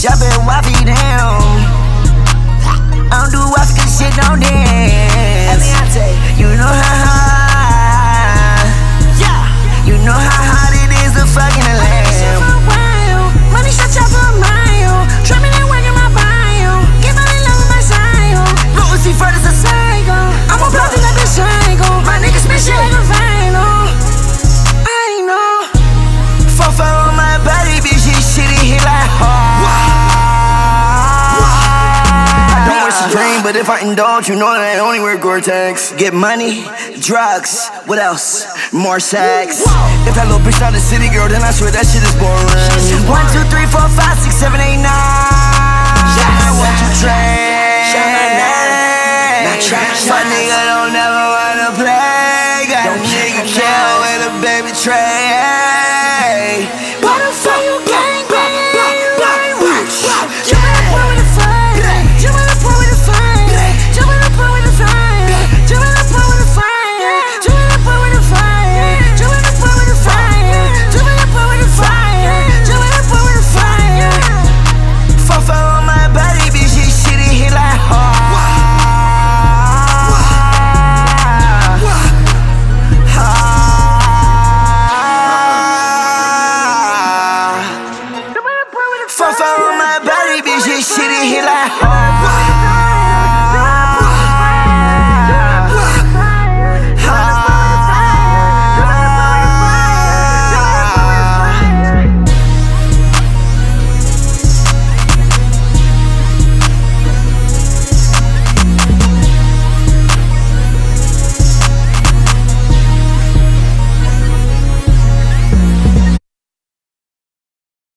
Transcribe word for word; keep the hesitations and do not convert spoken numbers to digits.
Jump it, waffy down. I don't do waffy cause shit don't dance. You know how hard. You know how hard it is to fucking a lamb. Money shot y'all for a mile. Trapping and working my bio. Get money love with my style. Lil Uzi Vert is a psycho. I'm a block till that bitch psycho. My niggas spit shit like a vinyl. I know. Four five on my body, bitch, this shit it hit like hard. I don't wish a dream, but if I indulge, you know that I only wear Gore-Tex. Get money, drugs, what else? More sex. If that little bitch not a city girl, then I swear that shit is boring. One, two, three, four, five, six, seven, eight, nine. I want you trade. My nigga don't never wanna play. Got a nigga kill with a baby tray. Why the fuck you gang bang? Jump in the pool with the fire. Jump in the pool with the fire. Jump in the pool with the fire. Jump in the pool with the fire. Jump in the pool with the fire. Jump in the pool with the fire. Jump in the pool with the fire. Jump in the pool with the fire. Four five on my body, bitch, this shit it hit like hard. Four five on my body, bitch, this shit it hit like hard.